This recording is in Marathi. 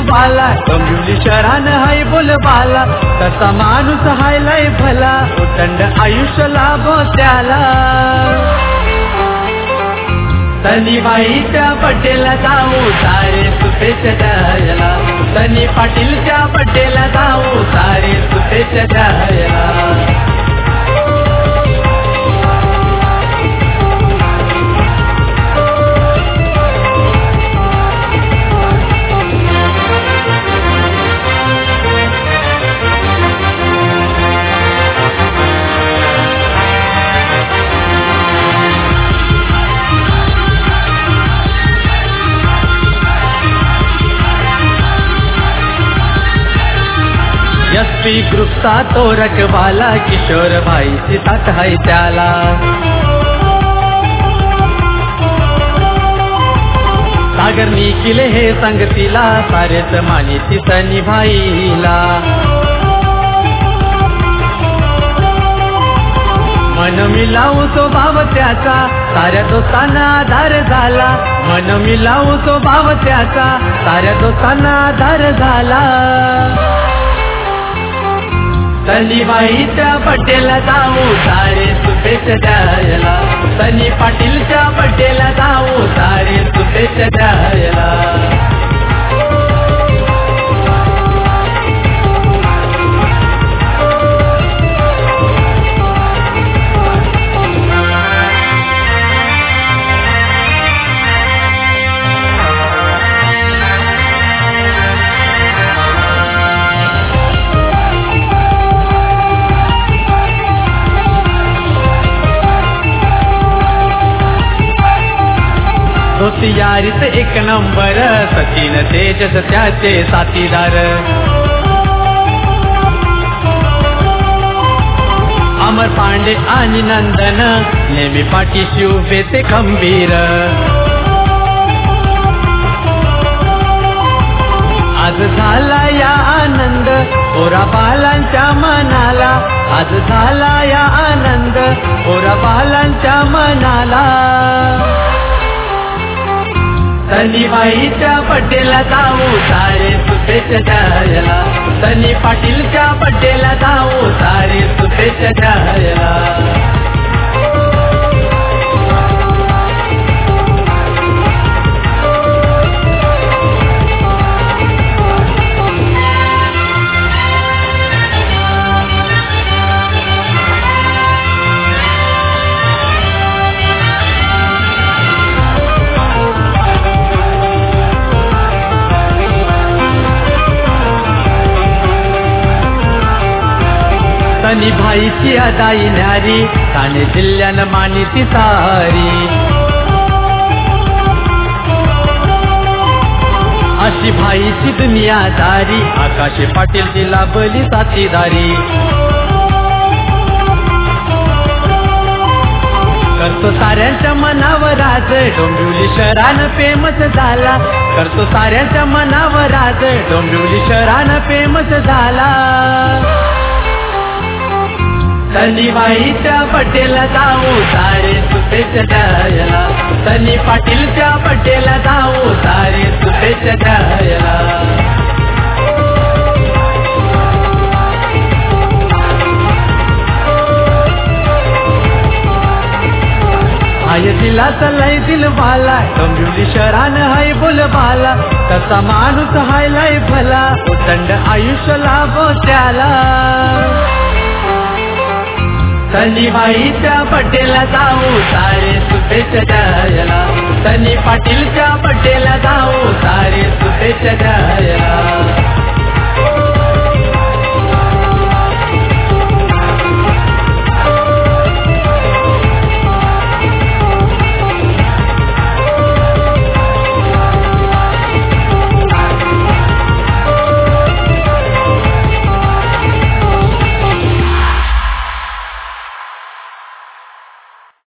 बाला डोंबिवली शहरान हाय बोलबाला तसा माणूस हाय लय भला उदंड आयुष्य लाभो त्याला सनीबाईच्या बड्डेला जाऊ सारे शुभेच्छा द्यायला सनी पाटीलच्या बड्डेला जाऊ सारे शुभेच्छा द्यायला एसपी ग्रुपचा तो रखवाला किशोर भाईची साथ है त्याला सागर निखिल हे संगतीला सारेच मानिती सनी भाईला मन मिलावू स्वभाव त्याचा साऱ्या दोस्तांना आधार झाला मन मिलावू स्वभाव त्याचा साऱ्या दोस्तांना आधार झाला सनीबाईच्या बड्डेला जाऊ सारे शुभेच्छा द्यायला सनी पाटीलच्या बड्डेला जाऊ सारे शुभेच्छा द्यायला यारीत एक नंबर सचिन तेजस त्याचे साथीदार अमर पांडे आणि नंदन नेहमी पाठीशी उभे ते खंबीर आज झाला या आनंद पोरा बालांच्या मनाला आज झाला या आनंद पोरा बालांच्या मनाला सनीबाईच्या बड्डेला जाऊ सारे शुभेच्छा द्यायला सनी पाटीलच्या बड्डेला जाऊ सारे शुभेच्छा द्यायला सनी भाईची अदाई न्यारी ठाणे जिल्ह्यानं मानिती सारी अशी भाईची दुनियादारी आकाश पाटीलची लाभली साथीदारी करतो साऱ्यांच्या मनावर आज डोंबिवली शहरानं फेमस झाला करतो साऱ्यांच्या मनावर आज डोंबिवली शहरानं फेमस झाला सनीबाईच्या बड्डेला जाऊ सारे शुभेच्छा द्यायला सनी पाटीलच्या बड्डेला जाऊ सारे शुभेच्छा द्यायला हाय दिलाचा लय दिलवाला डोंबिवली शहरानं हाय बोलबाला तसा माणूस हाय लय भला उदंड आयुष्य लाभो त्याला सनीबाईच्या बड्डेला जाऊ सारे शुभेच्छा द्यायला सनी पाटीलच्या बड्डेला जाऊ सारे शुभेच्छा द्यायला